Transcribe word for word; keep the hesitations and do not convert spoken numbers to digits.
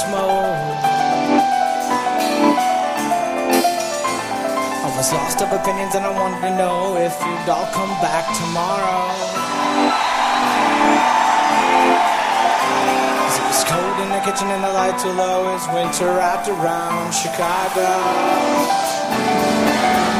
smoke. I was lost of opinions and I wanted to know if you'd all come back tomorrow. It was cold in the kitchen and the lights were low as winter wrapped around Chicago.